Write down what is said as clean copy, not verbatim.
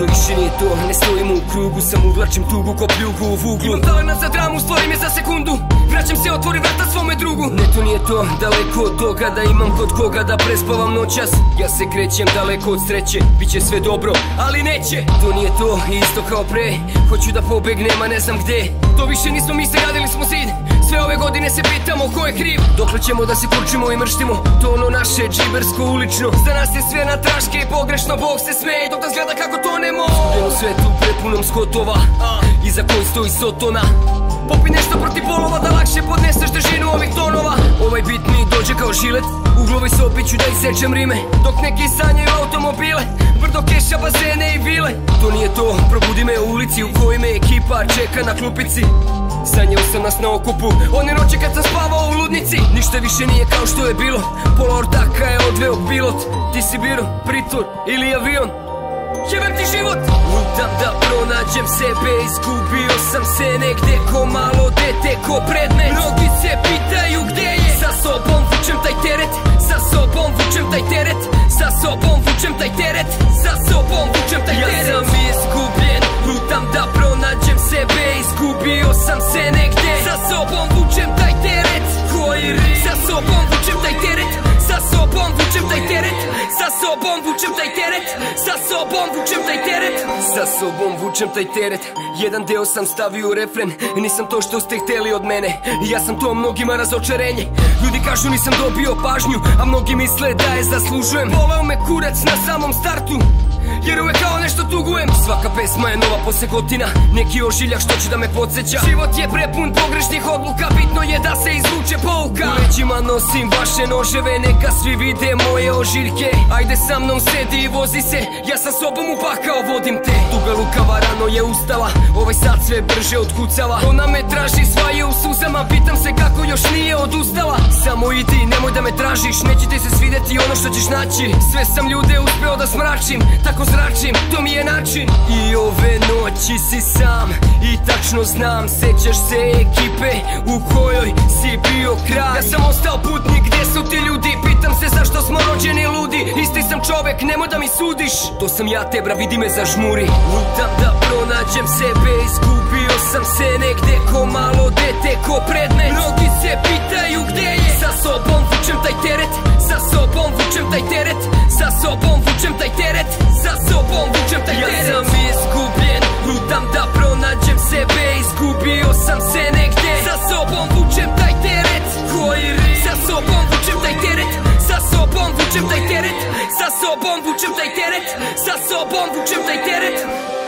To više nije to, ne stojimo u krugu, samo uvlačim tugu ko pljugu u vuglu. Imam talent za dramu, stvorim je za sekundu, vraćam se, otvorim vrata svome drugu. Ne, to nije to, daleko od toga da imam kod koga da prespavam noćas. Ja se krećem daleko od sreće, biće sve dobro, ali neće. To nije to, isto kao pre, hoću da pobegnem, a ne znam gde. To više nismo mi, se radili smo zid. Sve ove godine se pitamo ko je kriv. Dokle ćemo da se kurčimo i mrštimo, to ono naše džibersko ulično. Za nas je sve na traške i pogrešno, Bog se smeje dok nas gleda kako tonemo. U svetu prepunom skotova, iza koji stoji sotona. Popi nešto protiv polova da lakše podneseš težinu ovih tonova. Ovaj bit mi dođe kao žilet, u glavi se opiću da isečem rime, dok neki sanjaju automobile, brdo keša, bazene i vile. To nije to, probudi me u ulici u kojoj me ekipa čeka na klupici. Sanjao sam nas na okupu, one noće kad sam spavao u ludnici. Ništa više nije kao što je bilo, pola ortaka je odveo pilot. Ti si biro, pritvor ili avion, jebem ti život. Lutam da pronađem sebe, izgubio sam se negde ko malo dete, ko predmet. Mnogi se pitaju gde je, sa sobom vučem taj teret, sa sobom vučem taj teret, sa sobom vučem taj teret, sa sobom vučem taj teret. Ja sam izgubljen, lutam da pronađem sebe, izgubio sam se negde, sa sobom vučem taj teret, koji ri, sa sobom vučem taj teret, sa sobom vučem taj teret, sa sobom vučem taj teret, sa sobom vučem taj teret, sa sobom vučem taj teret. Jedan deo sam stavio u refren, nisam to što ste hteli od mene, ja sam to mnogima razočarenje. Ljudi kažu nisam dobio pažnju, a mnogi misle da je zaslužujem. Voleo me kurac na samom startu, jer uvek kao nešto tugujem. Svaka pesma je nova posle gotina, neki ožiljak što će da me podsjeća. Život je prepun pogrešnih odluka, bitno je da se izvuče pouka. U leđima nosim vaše noževe, neka svi vide moje ožiljke. Ajde sa mnom sedi i vozi se, ja sa sobom u pakao vodim te. Tuga lukava rano je ustala, ovaj sad sve brže otkucava. Ona me traži, sva je u suzama, pitam se kako još nije odustala. Samo idi, nemoj da me tražiš, neće ti se svideti ono što ćeš naći. Sve sam ljude uspeo da smračim, tako zračim, to mi je način. I ove noći si sam i tačno znam, sećaš se ekipe u kojoj si bio kraj. Ja sam ostao putnik, gdje su ti ljudi, pitam se zašto smo rođeni ludi. Isti sam čovek, nemoj da mi sudiš, to sam ja, te bra, vidi me zažmuri. Lutam da pronađem sebe, izgubio sam se negde ko malo dete, ko predmet. Mnogi se pitaju gde je, sa sobom vučem taj teret, sa sobom vučem taj teret, sa sobom vučem taj teret, sa sobom vučem taj teret. Ja sam izgubljen, lutam da pronađem sebe, izgubio sam se negde, sa sobom vučem taj teret, koji ri, sa sobom vučem taj teret, sa sobom vučem taj teret, sa sobom vučem taj teret, sa sobom vučem taj teret.